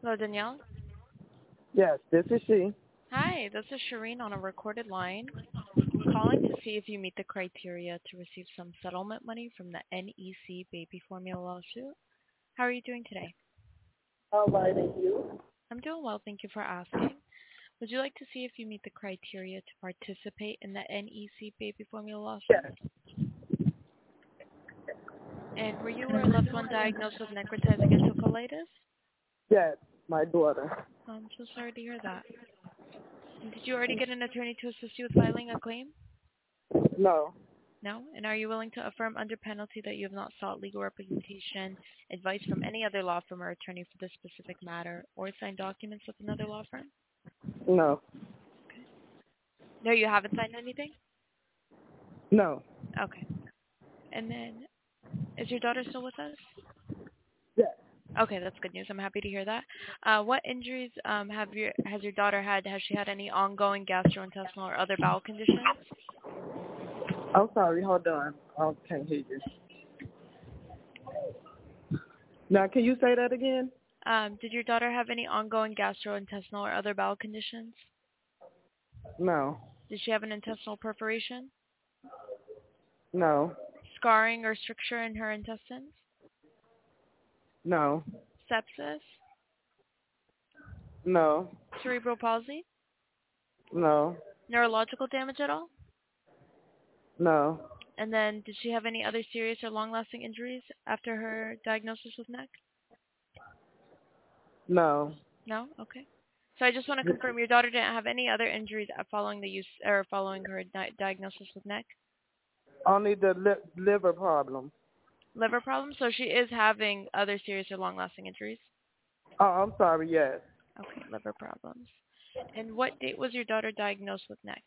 Hello, Danielle. Yes, this is she. Hi, this is Shireen on a recorded line. I'm calling to see if you meet the criteria to receive some settlement money from the NEC baby formula lawsuit. How are you doing today? All right, and you? I'm doing well, thank you for asking. Would you like to see if you meet the criteria to participate in the NEC baby formula Yes, lawsuit? And were you or a loved one diagnosed with necrotizing enterocolitis? yes, my daughter. I'm so sorry to hear that. And did you already get an attorney to assist you with filing a claim? No, No? And are you willing to affirm under penalty that you have not sought legal representation, advice from any other law firm or attorney for this specific matter, or signed documents with another law firm? no, Okay. No, you haven't signed anything? no. Okay. And then, is your daughter still with us? Yes. Okay, that's good news. I'm happy to hear that. What injuries has your daughter had? Has she had any ongoing gastrointestinal or other bowel conditions? I'm sorry, hold on. I can't hear you. Now, can you say that again? Did your daughter have any ongoing gastrointestinal or other bowel conditions? No, Did she have an intestinal perforation? no, Scarring or stricture in her intestines? no, Sepsis? no, Cerebral palsy? no, Neurological damage at all? no, And then did she have any other serious or long-lasting injuries after her diagnosis with NEC? no. No? Okay. So I just want to confirm your daughter didn't have any other injuries following the use or following her diagnosis with NEC? Only the liver problem. Liver problems? So she is having other serious or long-lasting injuries? Oh, I'm sorry, yes. Okay, liver problems. And what date was your daughter diagnosed with NEC?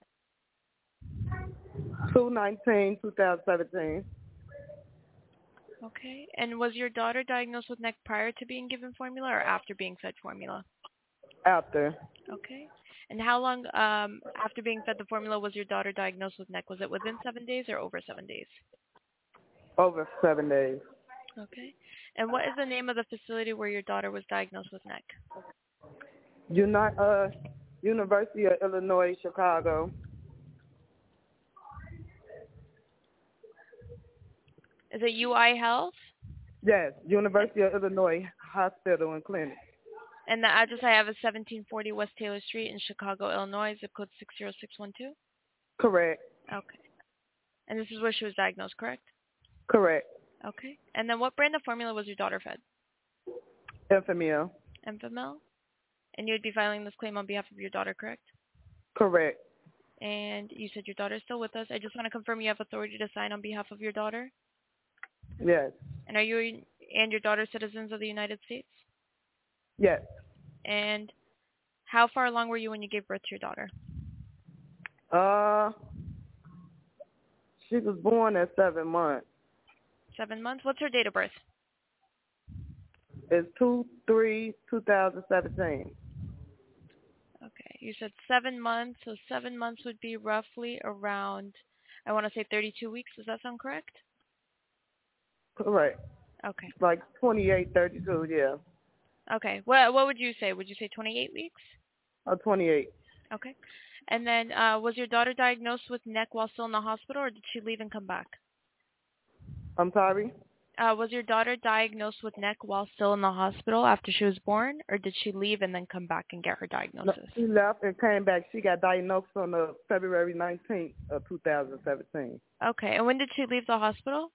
2/19/2017. Okay. And was your daughter diagnosed with NEC prior to being given formula or after being fed formula? After. Okay. And how long after being fed the formula was your daughter diagnosed with NEC? Was it within 7 days or over 7 days? Over 7 days. Okay. And what is the name of the facility where your daughter was diagnosed with NEC? University of Illinois, Chicago. Is it UI Health? Yes, University of Illinois Hospital and Clinic. And the address I have is 1740 West Taylor Street in Chicago, Illinois, zip code 60612? Correct. Okay. And this is where she was diagnosed, correct? Correct. Okay. And then what brand of formula was your daughter fed? Enfamil. Enfamil? And you would be filing this claim on behalf of your daughter, correct? Correct. And you said your daughter is still with us. I just want to confirm you have authority to sign on behalf of your daughter. Yes. And are you and your daughter citizens of the United States? Yes. And how far along were you when you gave birth to your daughter? She was born at 7 months. 7 months? What's her date of birth? It's 2/3/2017. Okay. You said 7 months, so 7 months would be roughly around, I want to say 32 weeks. Does that sound correct? Correct. Okay. Like 28, 32, yeah. Okay. What would you say? Would you say 28 weeks? Or 28. Okay. And then was your daughter diagnosed with NEC while still in the hospital, or did she leave and come back? I'm sorry? Was your daughter diagnosed with NEC while still in the hospital after she was born, or did she leave and then come back and get her No, diagnosis? she left and came back. She got diagnosed on February 19th of 2017. Okay. And when did she leave the hospital?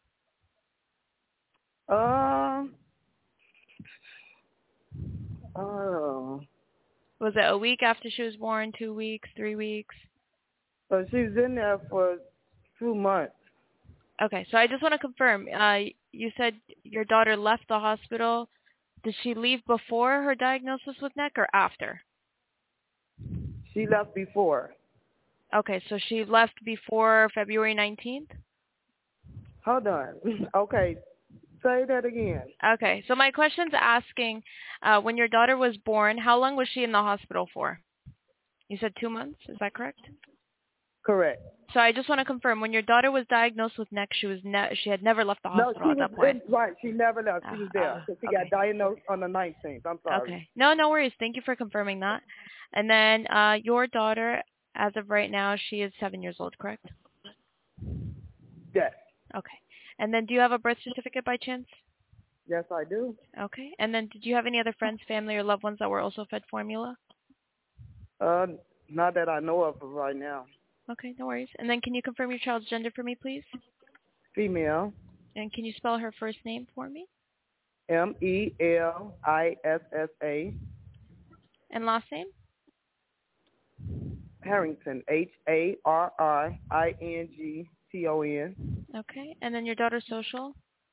Oh. Was it a week after she was born, 2 weeks, 3 weeks? So she was in there for 2 months. Okay. So I just want to confirm. You said your daughter left the hospital. Did she leave before her diagnosis with NEC or after? She left before. Okay. So she left before February 19th? Hold on. Okay. Say that again. Okay. So my question's asking, when your daughter was born, how long was she in the hospital for? You said 2 months. Is that correct? Correct. So I just want to confirm, when your daughter was diagnosed with NEC, she had never left the No, hospital she at was that point. right. She never left. She was there. So she got Okay. diagnosed on the 19th. I'm sorry. Okay. No worries. Thank you for confirming that. And then your daughter, as of right now, she is 7 years old, correct? Yes. Okay. And then do you have a birth certificate by chance? Yes, I do. Okay. And then did you have any other friends, family, or loved ones that were also fed formula? Not that I know of right now. Okay, no worries. And then can you confirm your child's gender for me, please? Female. And can you spell her first name for me? Melissa. And last name? Harrington. Harrington. Okay. And then your daughter's social?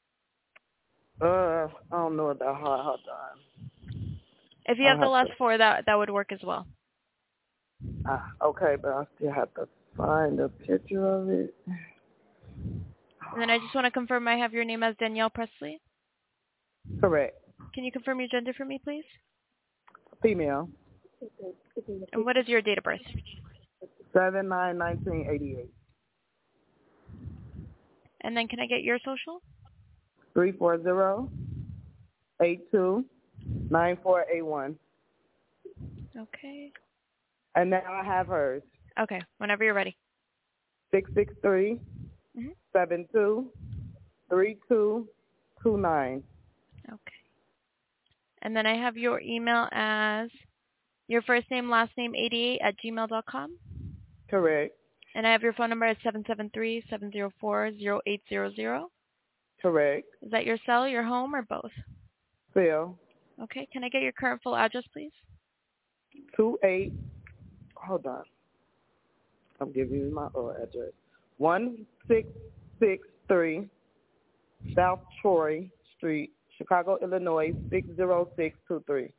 I don't know about her. Hold on. If you have the last four, that would work as well. Okay, but I still have to find a picture of it. And then I just want to confirm I have your name as Danielle Presley. Correct. Can you confirm your gender for me, please? Female. And what is your date of birth? 7/9/1988. And then can I get your social? 340-82-9481. Okay. And now I have hers. Okay, whenever you're ready. 663-72-3229. Okay. And then I have your email as your first name, last name, 88@gmail.com. Correct. And I have your phone number at 773-704-0800. Correct. Is that your cell, your home, or both? Phil. Okay. Can I get your current full address, please? 28. Hold on. I'm giving you my old address. 1663 South Troy Street, Chicago, Illinois, 60623.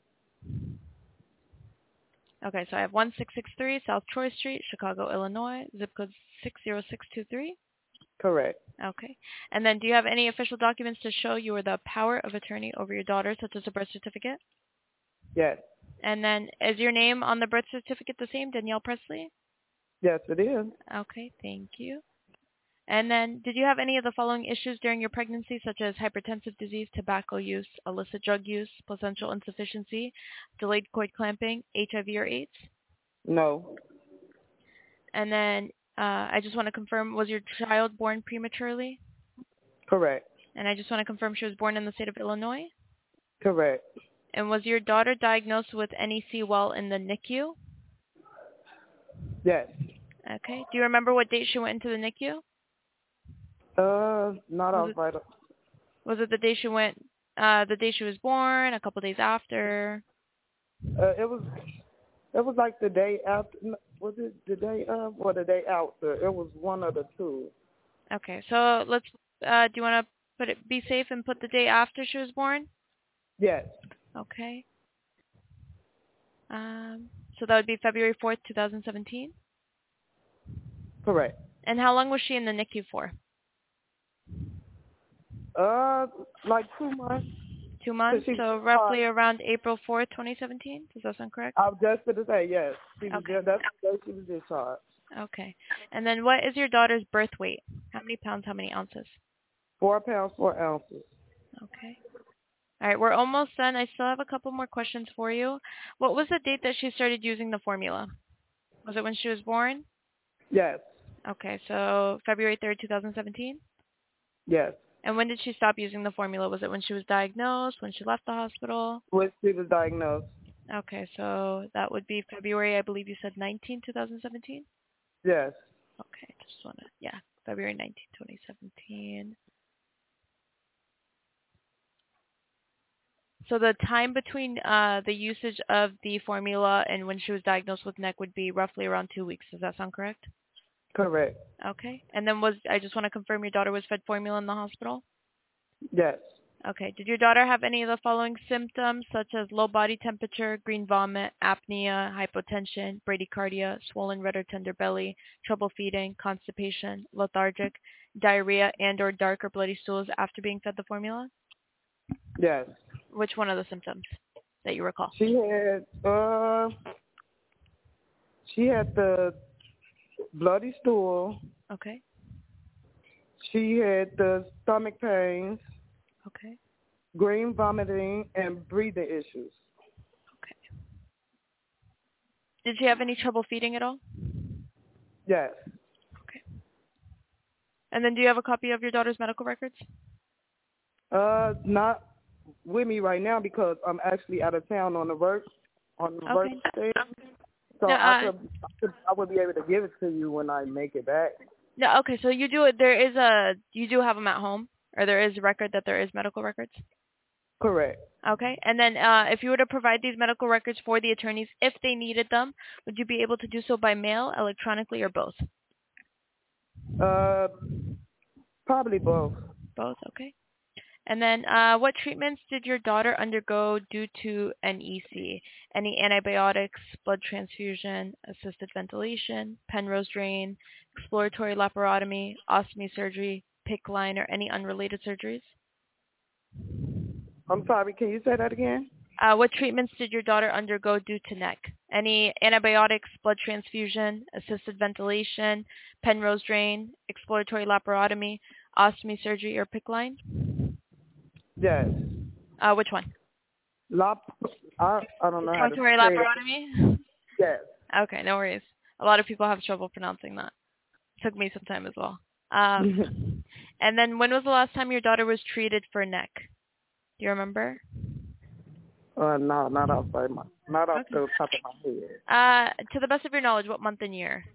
Okay, so I have 1663 South Troy Street, Chicago, Illinois, zip code 60623. Correct. Okay. And then do you have any official documents to show you are the power of attorney over your daughter, such as a birth certificate? Yes. And then is your name on the birth certificate the same, Danielle Presley? Yes, it is. Okay, thank you. And then did you have any of the following issues during your pregnancy, such as hypertensive disease, tobacco use, illicit drug use, placental insufficiency, delayed cord clamping, HIV or AIDS? No. And then I just want to confirm, was your child born prematurely? Correct. And I just want to confirm she was born in the state of Illinois? Correct. And was your daughter diagnosed with NEC while in the NICU? Yes. Okay. Do you remember what date she went into the NICU? Not off vital. Was it the day she went, the day she was born, a couple days after? It was like the day after. Was it the day of or the day after? It was one of the two. Okay. So let's. Do you want to be safe and put the day after she was born? Yes. Okay. So that would be February 4th, 2017? Correct. And how long was she in the NICU for? Like 2 months. 2 months, so roughly around April 4th, 2017? Does that sound correct? I was just going to say, yes. She was Okay. that's the day she was discharged. Okay. And then what is your daughter's birth weight? How many pounds, how many ounces? 4 pounds, 4 ounces. Okay. All right, we're almost done. I still have a couple more questions for you. What was the date that she started using the formula? Was it when she was born? Yes. Okay, so February 3rd, 2017? Yes. And when did she stop using the formula? Was it when she was diagnosed, when she left the hospital? When she was diagnosed. Okay, so that would be February, I believe you said 19, 2017? Yes. Okay, just want to, yeah, February 19, 2017. So the time between the usage of the formula and when she was diagnosed with NEC would be roughly around 2 weeks. Does that sound correct? Correct. Okay. And then I just want to confirm your daughter was fed formula in the hospital? Yes. Okay. Did your daughter have any of the following symptoms, such as low body temperature, green vomit, apnea, hypotension, bradycardia, swollen red or tender belly, trouble feeding, constipation, lethargic, diarrhea, and or dark or bloody stools after being fed the formula? Yes. Which one of the symptoms that you recall? She had the bloody stool. Okay. She had the stomach pains, Okay. green vomiting, and breathing issues. Okay. Did she have any trouble feeding at all? Yes. Okay. And then do you have a copy of your daughter's medical records? Not with me right now because I'm actually out of town on the work thing. So No, I would be able to give it to you when I make it back. no, okay, so you do you do have them at home, or there is a record that there is medical records? Correct. Okay, and then if you were to provide these medical records for the attorneys, if they needed them, would you be able to do so by mail, electronically, or both? Probably both. Both, okay. And then what treatments did your daughter undergo due to NEC? Any antibiotics, blood transfusion, assisted ventilation, Penrose drain, exploratory laparotomy, ostomy surgery, PICC line, or any unrelated surgeries? I'm sorry, can you say that again? What treatments did your daughter undergo due to NEC? Any antibiotics, blood transfusion, assisted ventilation, Penrose drain, exploratory laparotomy, ostomy surgery, or PICC line? Yes. Which one? I don't know how to Exploratory say it. laparotomy? Yes. Okay, no worries. A lot of people have trouble pronouncing that. Took me some time as well. And then when was the last time your daughter was treated for NEC? Do you remember? No, not off the top of my head. To the best of your knowledge, what month and year?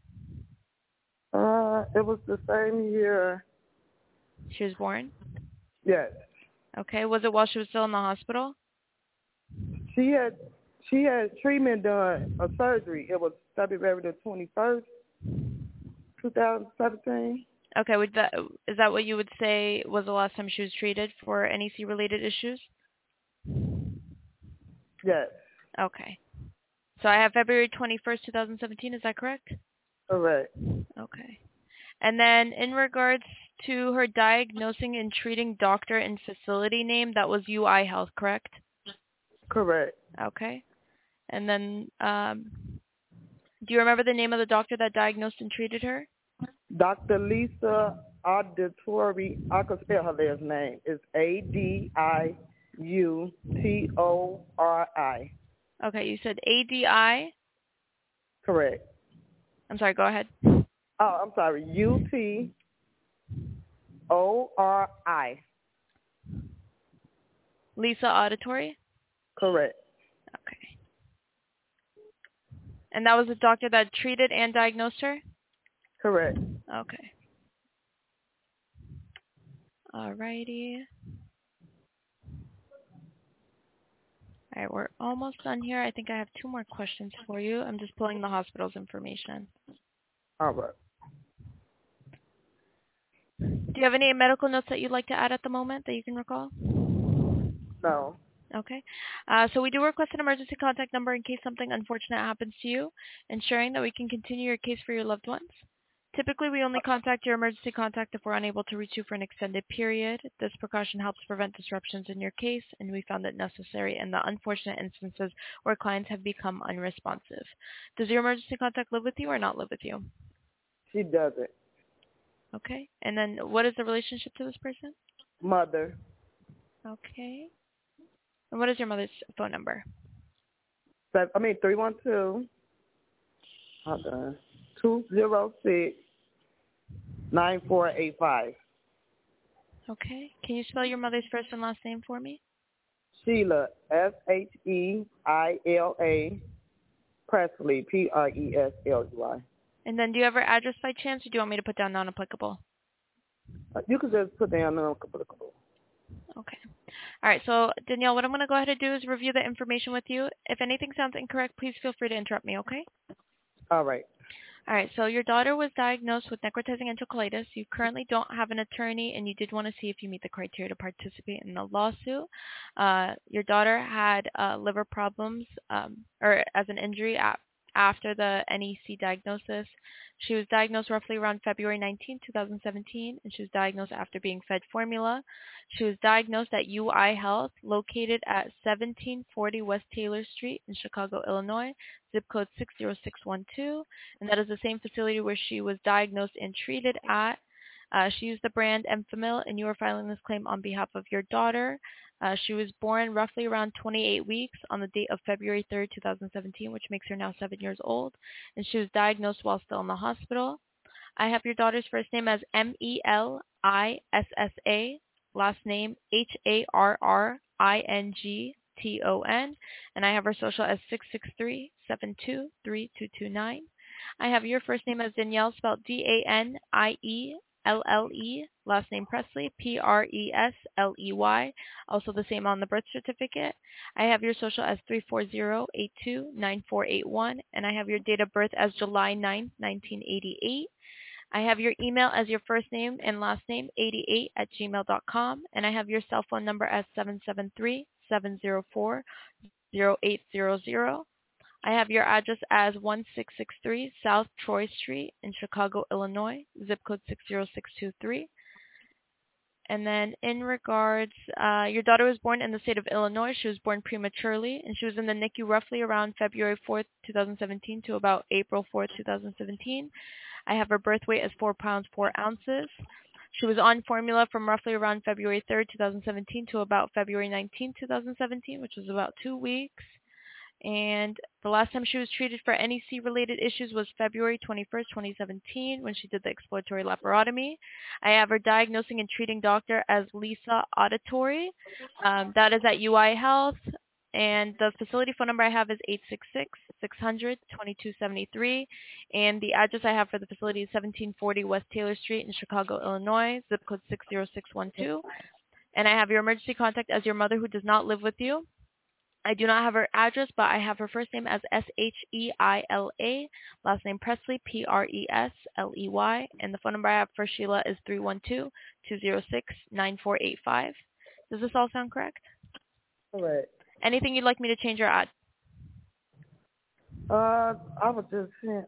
It was the same year. She was born? Yes. Okay, was it while she was still in the hospital? She had treatment done, a surgery. It was February the 21st, 2017. Okay, is that what you would say was the last time she was treated for NEC-related issues? Yes. Okay. So I have February 21st, 2017, is that correct? Correct. Okay. And then in regards to her diagnosing and treating doctor and facility name, that was UI Health, correct? Correct. Okay. And then do you remember the name of the doctor that diagnosed and treated her? Dr. Lisa Auditori. I could spell her last name. It's Adiutori. Okay, you said ADI? Correct. I'm sorry, go ahead. Oh, I'm sorry. UTORI. Lisa Auditory? Correct. Okay. And that was the doctor that treated and diagnosed her? Correct. Okay. Alrighty. Alright, we're almost done here. I think I have 2 more questions for you. I'm just pulling the hospital's information. All right. Do you have any medical notes that you'd like to add at the moment that you can recall? No. Okay. So we do request an emergency contact number in case something unfortunate happens to you, ensuring that we can continue your case for your loved ones. Typically, we only contact your emergency contact if we're unable to reach you for an extended period. This precaution helps prevent disruptions in your case, and we found it necessary in the unfortunate instances where clients have become unresponsive. Does your emergency contact live with you or not live with you? She doesn't. Okay. And then what is the relationship to this person? Mother. Okay. And what is your mother's phone number? 312. Hold on. 206-9485. Okay. Can you spell your mother's first and last name for me? Sheila, Sheila, Presley, Presly. And then do you have her address by chance, or do you want me to put down non-applicable? You could just put down non-applicable. Okay. All right. So, Danielle, what I'm going to go ahead and do is review the information with you. If anything sounds incorrect, please feel free to interrupt me, okay? All right. All right. So your daughter was diagnosed with necrotizing enterocolitis. You currently don't have an attorney, and you did want to see if you meet the criteria to participate in the lawsuit. Your daughter had liver problems or as an injury after the NEC diagnosis. She was diagnosed roughly around February 19, 2017, and she was diagnosed after being fed formula. She was diagnosed at UI Health, located at 1740 West Taylor Street in Chicago, Illinois, zip code 60612, and that is the same facility where she was diagnosed and treated at. She used the brand Enfamil, and you are filing this claim on behalf of your daughter. She was born roughly around 28 weeks on the date of February 3rd, 2017, which makes her now 7 years old, and she was diagnosed while still in the hospital. I have your daughter's first name as Melissa, last name Harrington, and I have her social as 663-723-2229. I have your first name as Danielle, spelled Danielle, last name Presley, Presley, also the same on the birth certificate. I have your social as 340-82-9481, and I have your date of birth as July 9, 1988. I have your email as your first name and last name, 88@gmail.com, and I have your cell phone number as 773-704-0800. I have your address as 1663 South Troy Street in Chicago, Illinois, zip code 60623. And then in regards, your daughter was born in the state of Illinois. She was born prematurely, and she was in the NICU roughly around February 4th, 2017 to about April 4th, 2017. I have her birth weight as 4 pounds, 4 ounces. She was on formula from roughly around February 3rd, 2017 to about February 19th, 2017, which was about 2 weeks. And the last time she was treated for NEC-related issues was February 21st, 2017, when she did the exploratory laparotomy. I have her diagnosing and treating doctor as Lisa Auditory. That is at UI Health. And the facility phone number I have is 866-600-2273. And the address I have for the facility is 1740 West Taylor Street in Chicago, Illinois, zip code 60612. And I have your emergency contact as your mother who does not live with you. I do not have her address, but I have her first name as Sheila, last name Presley, Presley, and the phone number I have for Sheila is 312-206-9485. Does this all sound correct? Correct. Anything you'd like me to change or add? I was just saying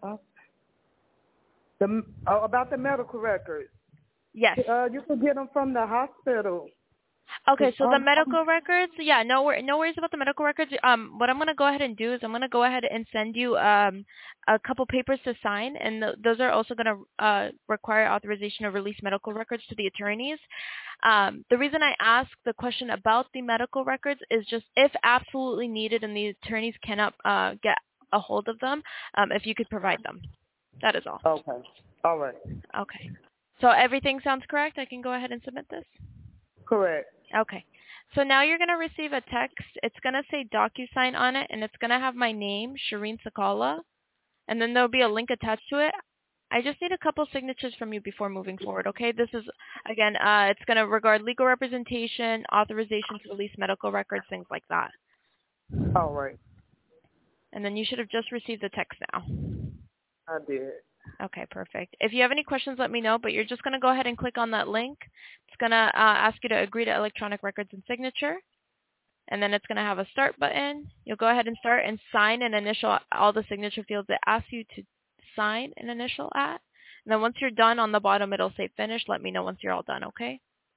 about the medical records. Yes. You can get them from the hospital. Okay, so the medical records, yeah, no worries about the medical records. What I'm going to go ahead and do is I'm going to go ahead and send you a couple papers to sign, and those are also going to require authorization to release medical records to the attorneys. The reason I ask the question about the medical records is just if absolutely needed and the attorneys cannot get a hold of them, if you could provide them. That is all. Okay. All right. Okay. So everything sounds correct? I can go ahead and submit this? Correct. Okay. So now you're going to receive a text. It's going to say DocuSign on it, and it's going to have my name, Shireen Sakala, and then there'll be a link attached to it. I just need a couple signatures from you before moving forward, okay? This is, again, it's going to regard legal representation, authorization to release medical records, things like that. All right. And then you should have just received the text now. I did. Okay, perfect. If you have any questions, let me know, but you're just going to go ahead and click on that link. It's going to ask you to agree to electronic records and signature, and then it's going to have a start button. You'll go ahead and start and sign and initial all the signature fields that ask you to sign and initial at. And then once you're done, on the bottom it'll say finish. Let me know once you're all done, okay?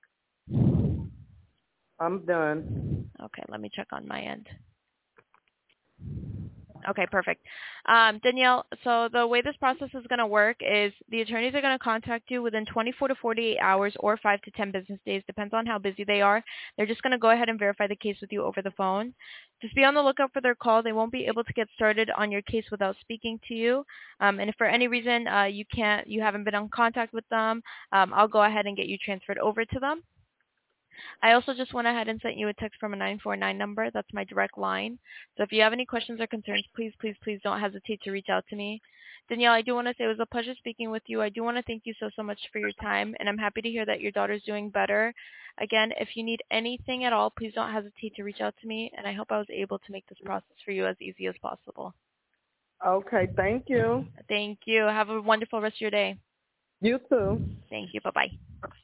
I'm done. Okay, let me check on my end. Okay, perfect. Danielle, so the way this process is going to work is the attorneys are going to contact you within 24 to 48 hours or 5 to 10 business days, depends on how busy they are. They're just going to go ahead and verify the case with you over the phone. Just be on the lookout for their call. They won't be able to get started on your case without speaking to you. And if for any reason you haven't been in contact with them, I'll go ahead and get you transferred over to them. I also just went ahead and sent you a text from a 949 number. That's my direct line. So if you have any questions or concerns, please don't hesitate to reach out to me. Danielle, I do want to say it was a pleasure speaking with you. I do want to thank you so much for your time, and I'm happy to hear that your daughter's doing better. Again, if you need anything at all, please don't hesitate to reach out to me, and I hope I was able to make this process for you as easy as possible. Okay, thank you. Thank you. Have a wonderful rest of your day. You too. Thank you. Bye-bye.